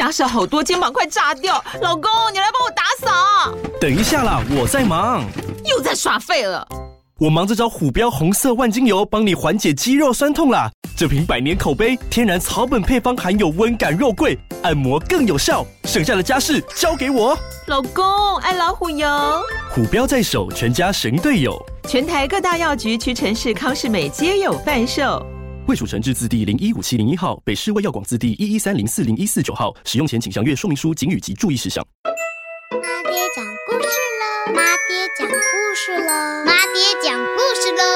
家事好多，肩膀快炸掉。老公，你来帮我打扫。 等一下啦，我在忙。 又在耍废了。 我忙着找虎标红色万金油，帮你缓解肌肉酸痛啦。这瓶100年口碑，天然草本配方，含有温感肉桂，按摩更有效。剩下的家事交给我。 老公，爱老虎油。 虎标在手，全家神队友。 全台各大药局、屈臣氏、康是美皆有贩售。 卫署成字字第015701号，北市卫药广字第113040149号。使用前请详阅说明书、警语及注意事项。 妈爹讲故事喽！妈爹讲故事喽！妈爹讲故事喽！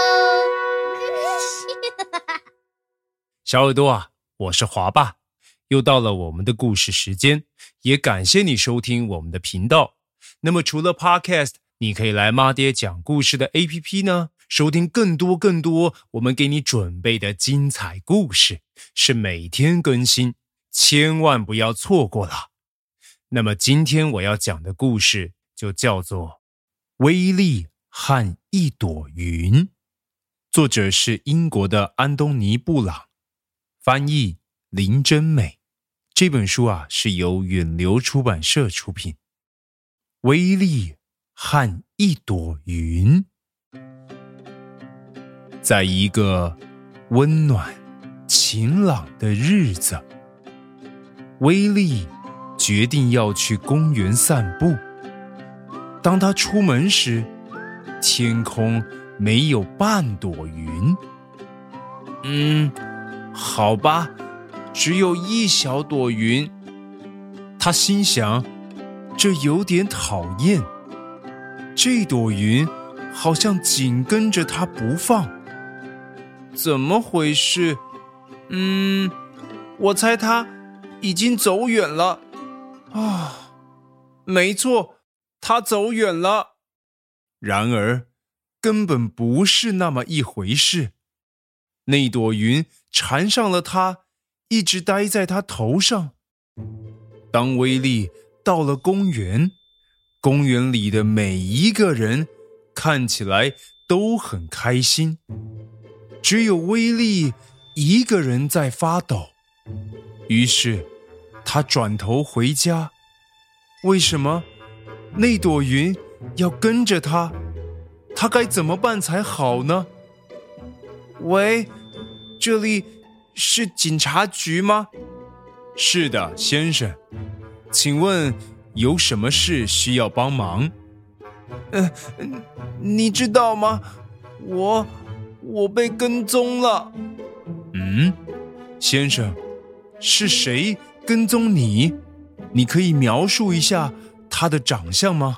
小耳朵啊，我是华爸，又到了我们的故事时间，也感谢你收听我们的频道。那么除了 Podcast， 你可以来妈爹讲故事的 APP 呢，收听更多我们给你准备的精彩故事，是每天更新，千万不要错过了。那么今天我要讲的故事就叫做威力和一朵云，作者是英国的安东尼·布朗，翻译林真美。这本书啊是由远流出版社出品。威力和一朵云。在一个温暖晴朗的日子，威力决定要去公园散步。当他出门时，天空没有半朵云。好吧，只有一小朵云。他心想，这有点讨厌。这朵云好像紧跟着他不放。怎么回事？我猜他已经走远了。没错，他走远了。然而，根本不是那么一回事。那朵云缠上了他，一直待在他头上。当威力到了公园，公园里的每一个人看起来都很开心，只有威力一个人在发抖。于是他转头回家。为什么那朵云要跟着他？他该怎么办才好呢？喂，这里是警察局吗？是的，先生。请问有什么事需要帮忙？你知道吗？我被跟踪了。先生，是谁跟踪你？你可以描述一下他的长相吗？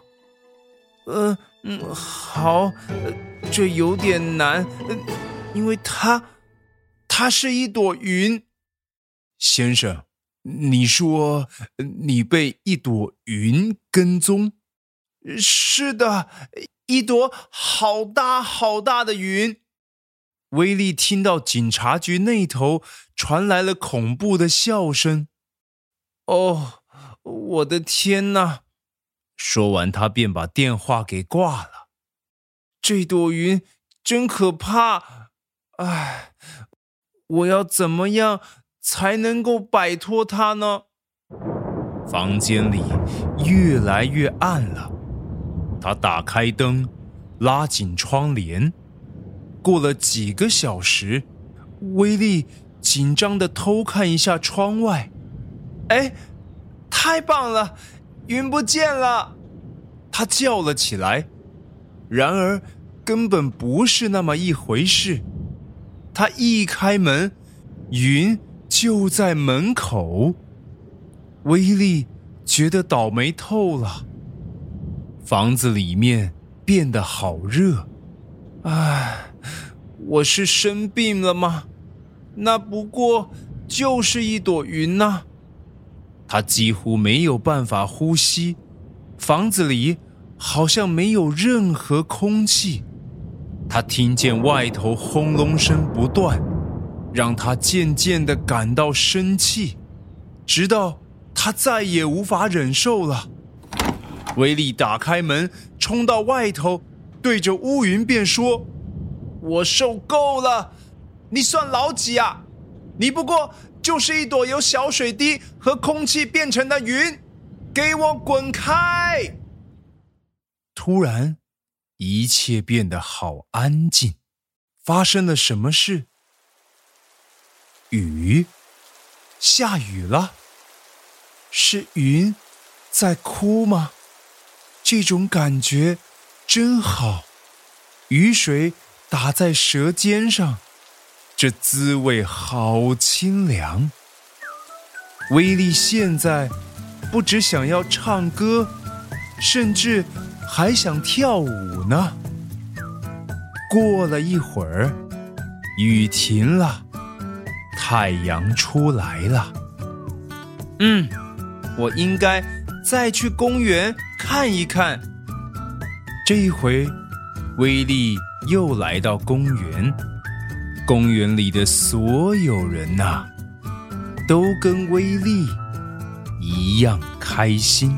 好，这有点难，因为他是一朵云。先生，你说你被一朵云跟踪？是的，一朵好大好大的云。威力听到警察局那头传来了恐怖的笑声。我的天哪！说完，他便把电话给挂了。这朵云真可怕，我要怎么样才能够摆脱它呢？房间里越来越暗了，他打开灯，拉紧窗帘。过了几个小时，威力紧张地偷看一下窗外。太棒了，云不见了！他叫了起来。然而根本不是那么一回事。他一开门，云就在门口。威力觉得倒霉透了。房子里面变得好热。我是生病了吗？那不过就是一朵云呐。他几乎没有办法呼吸，房子里好像没有任何空气。他听见外头轰隆声不断，让他渐渐地感到生气，直到他再也无法忍受了。威力打开门，冲到外头，对着乌云便说：我受够了，你算老几啊？你不过就是一朵由小水滴和空气变成的云，给我滚开！突然，一切变得好安静。发生了什么事？下雨了？是云在哭吗？这种感觉真好，雨水打在舌尖上，这滋味好清凉。威力现在不只想要唱歌，甚至还想跳舞呢。过了一会儿，雨停了，太阳出来了。我应该再去公园看一看。这一回，威力又来到公园。公园里的所有人啊，都跟威力一样开心。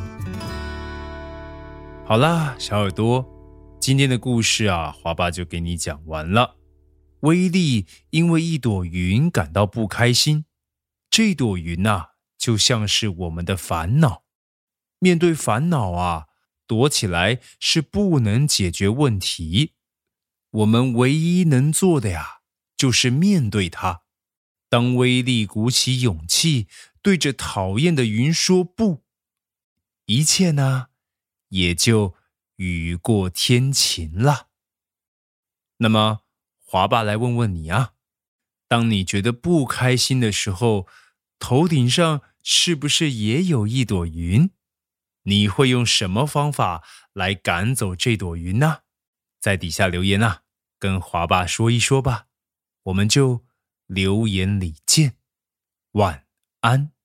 好啦，小耳朵，今天的故事啊，华爸就给你讲完了。威力因为一朵云感到不开心，这朵云啊，就像是我们的烦恼。面对烦恼啊，躲起来是不能解决问题。我们唯一能做的呀，就是面对它。当威力鼓起勇气，对着讨厌的云说不，一切呢，也就雨过天晴了。那么，华爸来问问你啊，当你觉得不开心的时候，头顶上是不是也有一朵云？你会用什么方法来赶走这朵云呢？在底下留言啊，跟华爸说一说吧。我们就留言里见，晚安。